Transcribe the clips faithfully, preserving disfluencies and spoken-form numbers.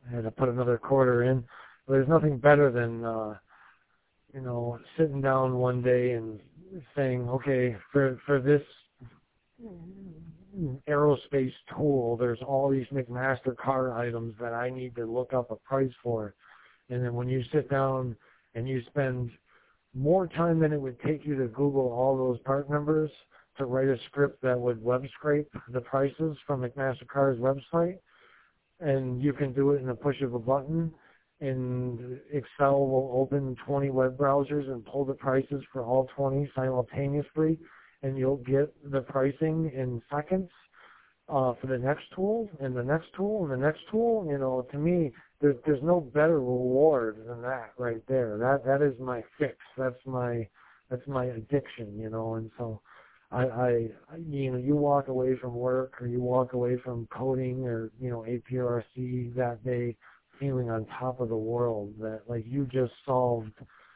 I had to put another quarter in. But there's nothing better than, uh, you know, sitting down one day and saying, okay, for, for this aerospace tool, there's all these McMaster-Carr items that I need to look up a price for. And then when you sit down and you spend more time than it would take you to Google all those part numbers to write a script that would web scrape the prices from McMaster-Carr's website, and you can do it in a push of a button, and Excel will open twenty web browsers and pull the prices for all twenty simultaneously, and you'll get the pricing in seconds uh, for the next tool, and the next tool, and the next tool. You know, to me, there's, there's no better reward than that right there. That that is my fix. That's my that's my addiction. You know, and so I, I you know, you walk away from work or you walk away from coding or you know A P R C that day feeling on top of the world, that like you just solved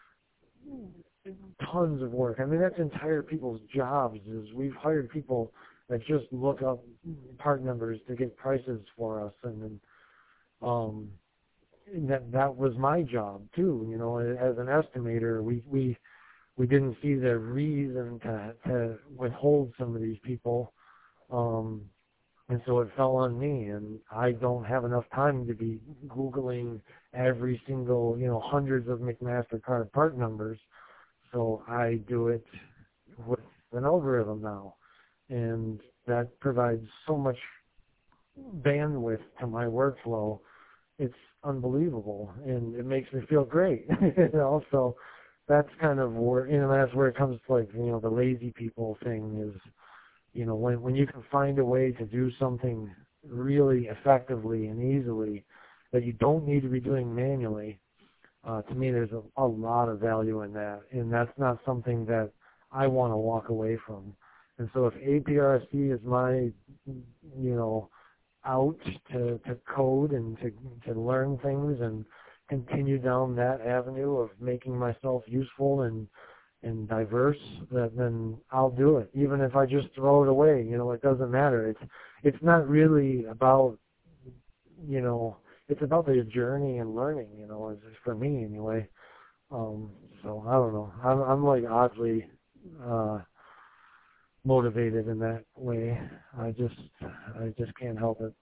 tons of work. I mean, that's entire people's jobs. Is we've hired people that just look up part numbers to get prices for us, and then um, that that was my job too. You know, as an estimator, we we we didn't see the reason to to withhold some of these people. Um, And so it fell on me, and I don't have enough time to be Googling every single, you know, hundreds of McMaster-Carr part numbers. So I do it with an algorithm now, and that provides so much bandwidth to my workflow. It's unbelievable, and it makes me feel great. You know, so that's kind of where, you know, that's where it comes to, like, you know, the lazy people thing is, you know, when when you can find a way to do something really effectively and easily that you don't need to be doing manually, uh, to me there's a, a lot of value in that. And that's not something that I want to walk away from. And so if A P R C is my, you know, out to, to code and to, to learn things and continue down that avenue of making myself useful and and diverse, that then I'll do it. Even if I just throw it away, you know, it doesn't matter. It's it's not really about, you know, it's about the journey and learning, you know, as for me anyway. Um, so I don't know. I'm I'm like oddly uh, motivated in that way. I just I just can't help it.